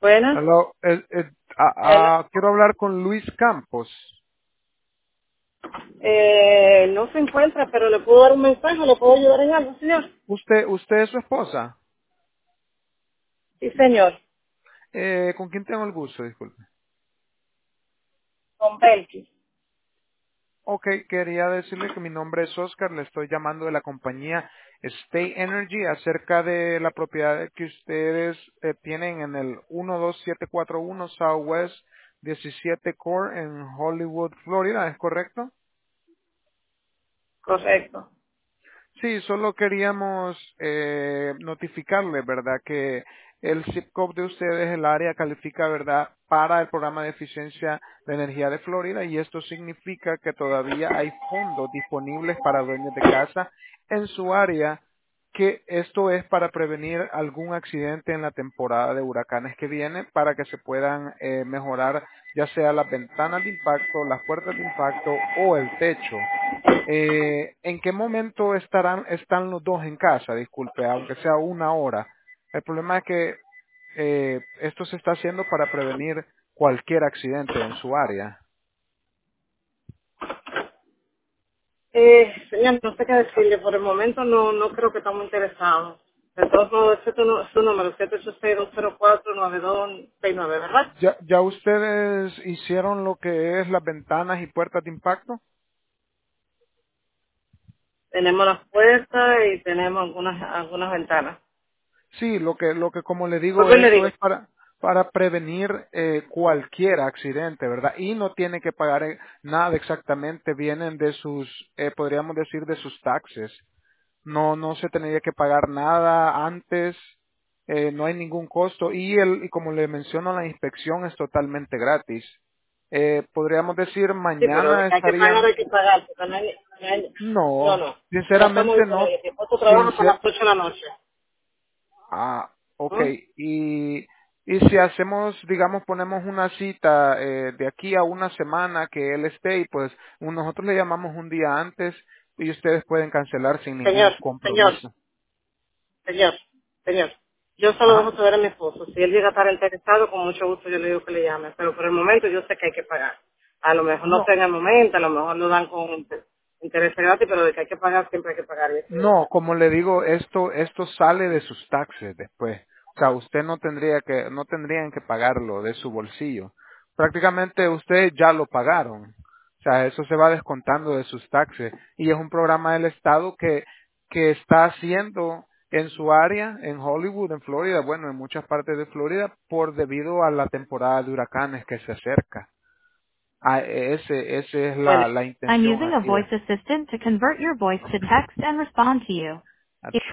Buenas. Hello, Hello. quiero hablar con Luis Campos. No se encuentra, pero le puedo dar un mensaje, le puedo ayudar en algo, señor. ¿Usted es su esposa? Sí, señor. ¿Con quién tengo el gusto? Disculpe. Con Belkis. Ok, quería decirle que mi nombre es Oscar, le estoy llamando de la compañía State Energy acerca de la propiedad que ustedes tienen en el 12741 Southwest 17 Core en Hollywood, Florida, ¿es correcto? Correcto. Sí, solo queríamos notificarle, ¿verdad? Que el zip code de ustedes, el área califica, ¿verdad? Para el programa de eficiencia de energía de Florida y esto significa que todavía hay fondos disponibles para dueños de casa en su área, que esto es para prevenir algún accidente en la temporada de huracanes que viene, para que se puedan mejorar ya sea las ventanas de impacto, las puertas de impacto o el techo. ¿En qué momento están los dos en casa? Disculpe, aunque sea una hora. El problema es que esto se está haciendo para prevenir cualquier accidente en su área. Señor, no sé qué decirle. Por el momento no creo que estamos interesados. De todos modos, ese es su número, 786-204-9269, ¿verdad? ¿Ya ustedes hicieron lo que es las ventanas y puertas de impacto? Tenemos las puertas y tenemos algunas ventanas. Sí, lo que como le digo, Vuelvo y le esto digo. es para prevenir cualquier accidente, ¿verdad? Y no tiene que pagar nada exactamente, vienen de sus, podríamos decir, de sus taxes. No se tendría que pagar nada antes, no hay ningún costo y como le menciono, la inspección es totalmente gratis. Podríamos decir Sí, pero mañana hay que pagar, estarían, hay que pagar. Porque no, no, no. No estamos sinceramente no, disponibles. Mi esposo trabaja hasta sincer, las 8 de la noche. ok, ¿Mm? y si hacemos, digamos, ponemos una cita de aquí a una semana que él esté y pues nosotros le llamamos un día antes y ustedes pueden cancelar sin Señor, ningún señor, compromiso. señor, señor. Yo solo dejo Ajá. saber a mi esposo. Si él llega a estar interesado, con mucho gusto yo le digo que le llame. Pero por el momento yo sé que hay que pagar. A lo mejor no No, sea en el momento, a lo mejor lo dan con interés gratis, pero de que hay que pagar, siempre hay que pagar. Y eso yo lo no, sé. como le digo, esto sale de sus taxes después. O sea, usted no tendrían que pagarlo de su bolsillo. Prácticamente ustedes ya lo pagaron. O sea, eso se va descontando de sus taxes. Y es un programa del Estado que está haciendo en su área, en Hollywood, en Florida, bueno, en muchas partes de Florida, por debido a la temporada de huracanes que se acerca. Ese es Bueno, la I'm intención using a aquí. voice assistant to convert your voice to text and respond to you.